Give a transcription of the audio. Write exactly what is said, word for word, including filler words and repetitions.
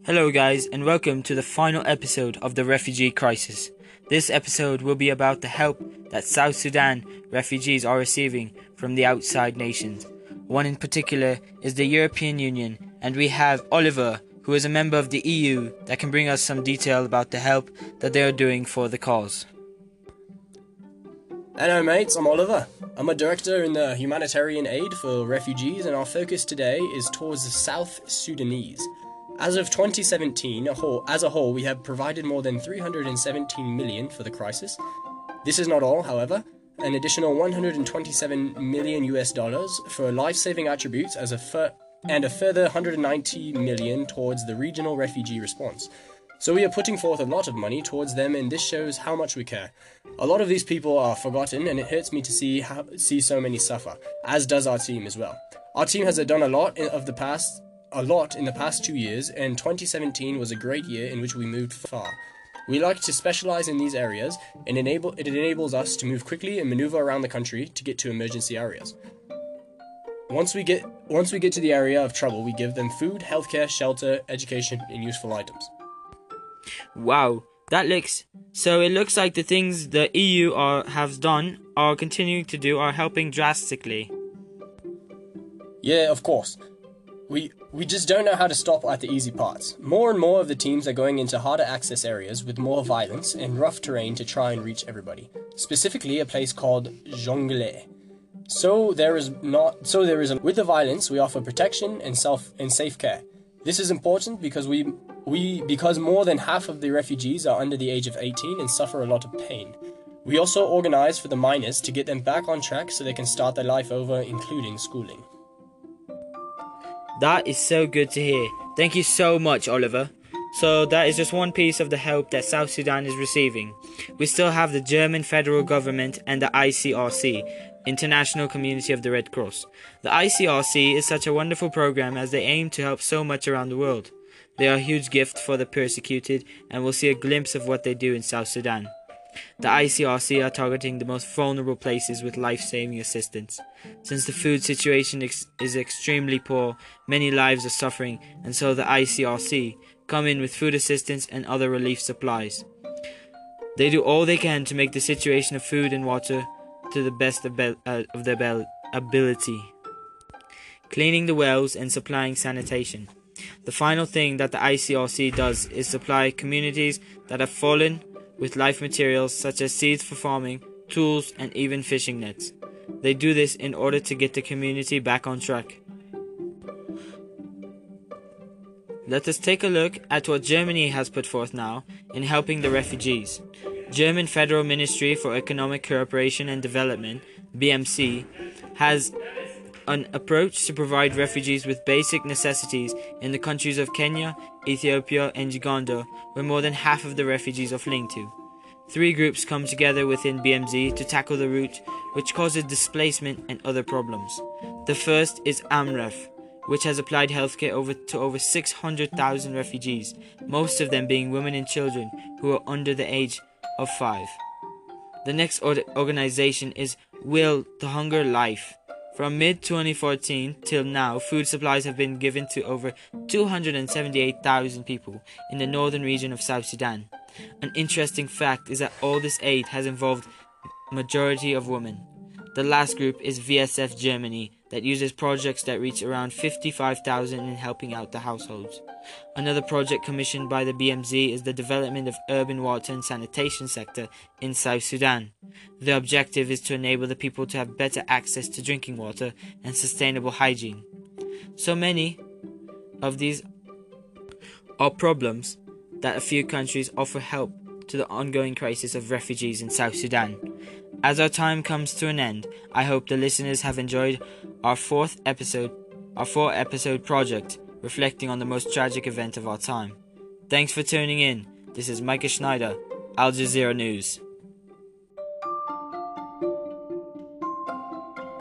Hello guys, and welcome to the final episode of the refugee crisis. This episode will be about the help that South Sudan refugees are receiving from the outside nations. One in particular is the European Union, and we have Oliver, who is a member of the E U, that can bring us some detail about the help that they are doing for the cause. Hello mates, I'm Oliver. I'm a director in the humanitarian aid for refugees, and our focus today is towards the South Sudanese. As of twenty seventeen, a whole, as a whole, we have provided more than three hundred seventeen million for the crisis. This is not all, however. An additional one hundred twenty-seven million U S dollars for life-saving attributes as a fur- and a further one hundred ninety million towards the regional refugee response. So we are putting forth a lot of money towards them, and this shows how much we care. A lot of these people are forgotten, and it hurts me to see how, see so many suffer, as does our team as well. Our team has done a lot in, of the past a lot in the past two years, and twenty seventeen was a great year in which we moved far. We like to specialize in these areas, and enable it enables us to move quickly and maneuver around the country to get to emergency areas. Once we get once we get to the area of trouble, we give them food, healthcare, shelter, education, and useful items. Wow, that looks... So it looks like the things the E U are, has done, are continuing to do, are helping drastically. Yeah, of course. We we just don't know how to stop at the easy parts. More and more of the teams are going into harder access areas with more violence and rough terrain to try and reach everybody. Specifically, a place called Jonglei. So there is not so there is a, with the violence, we offer protection and self and safe care. This is important because we we because more than half of the refugees are under the age of eighteen and suffer a lot of pain. We also organize for the minors to get them back on track so they can start their life over, including schooling. That is so good to hear. Thank you so much, Oliver. So that is just one piece of the help that South Sudan is receiving. We still have the German federal government and the I C R C, International Community of the Red Cross. The I C R C is such a wonderful program as they aim to help so much around the world. They are a huge gift for the persecuted, and we'll see a glimpse of what they do in South Sudan. The I C R C are targeting the most vulnerable places with life-saving assistance. Since the food situation ex- is extremely poor, many lives are suffering, and so the I C R C come in with food assistance and other relief supplies. They do all they can to make the situation of food and water to the best of, be- uh, of their be- ability, cleaning the wells and supplying sanitation. The final thing that the I C R C does is supply communities that have fallen with life materials such as seeds for farming, tools, and even fishing nets. They do this in order to get the community back on track. Let us take a look at what Germany has put forth now in helping the refugees. German Federal Ministry for Economic Cooperation and Development, B M C, has an approach to provide refugees with basic necessities in the countries of Kenya, Ethiopia, and Uganda, where more than half of the refugees are fleeing to. Three groups come together within B M Z to tackle the root, which causes displacement and other problems. The first is AMREF, which has applied healthcare over to over six hundred thousand refugees, most of them being women and children who are under the age of five. The next or- organization is Will to Hunger Life. From mid twenty fourteen till now, food supplies have been given to over two hundred seventy-eight thousand people in the northern region of South Sudan. An interesting fact is that all this aid has involved majority of women. The last group is V S F Germany, that uses projects that reach around fifty-five thousand in helping out the households. Another project commissioned by the B M Z is the development of urban water and sanitation sector in South Sudan. The objective is to enable the people to have better access to drinking water and sustainable hygiene. So many of these are problems that a few countries offer help to the ongoing crisis of refugees in South Sudan. As our time comes to an end, I hope the listeners have enjoyed our fourth episode, our four episode project, reflecting on the most tragic event of our time. Thanks for tuning in. This is Micah Schneider, Al Jazeera News.